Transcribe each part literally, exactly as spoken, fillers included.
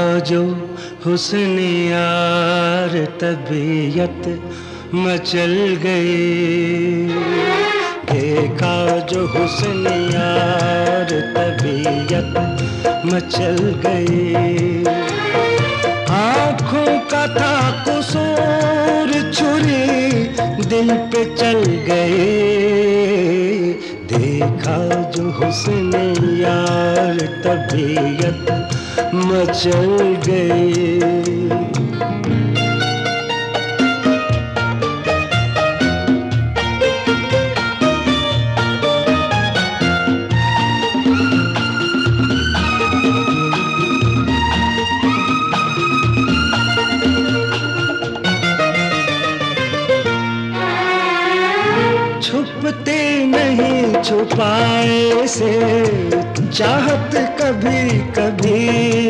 जो हुस्न यार तबीयत मचल गई। देखा जो हुस्न यार तबीयत मचल गई। आँखों का था कसूर छुरी दिल पे चल गई। देखा जो हुस्न यार तबीयत मचल गई। छुपते नहीं छुपाए से चाहत कभी कभी।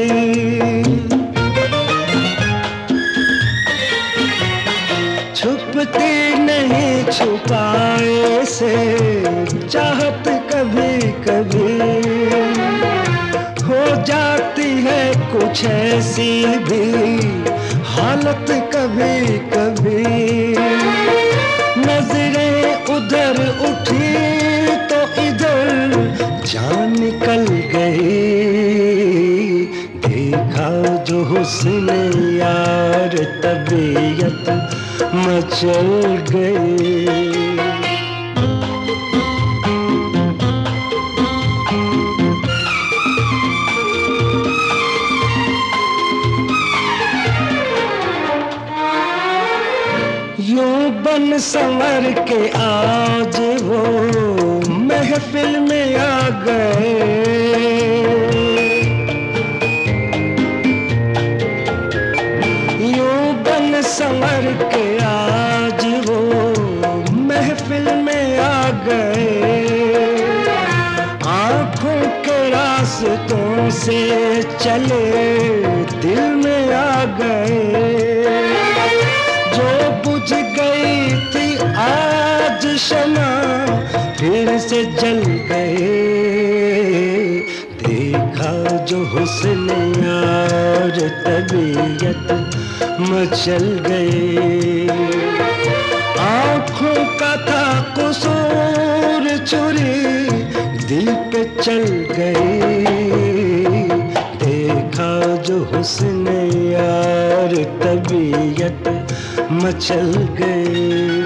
छुपते नहीं छुपाए से चाहत कभी कभी। हो जाती है कुछ ऐसी भी हालत कभी कभी। नजरें उधर उठी तो इधर जान निकल गई। देखा जो हुस्न यार तबीयत मचल गई। यूं बन संवर के आज वो महफिल में आ गए। यूं बन संवर के आज वो महफिल में आ गए। आँखों के रास्तों से चले दिल में आ गए। जो बुझ गई थी आज शमा फिर से जल गए। देखा जो हुस्न यार तबीयत मचल गई। आँखों का था कसूर छुरी दिल पे चल गई। देखा जो हुस्न यार तबीयत मचल गई।